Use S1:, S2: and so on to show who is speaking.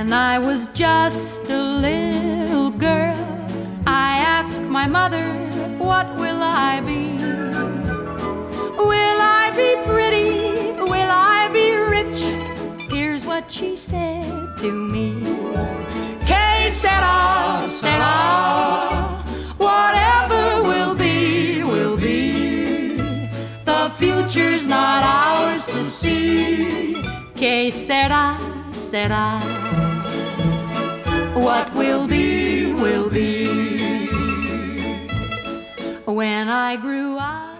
S1: When I was just a little girl, I asked my mother, what will I be? Will I be pretty? Will I be rich? Here's what she said to me. Que sera, sera, whatever will be, will be. The future's not ours to see. Que sera, sera, what will be, will be. When I grew up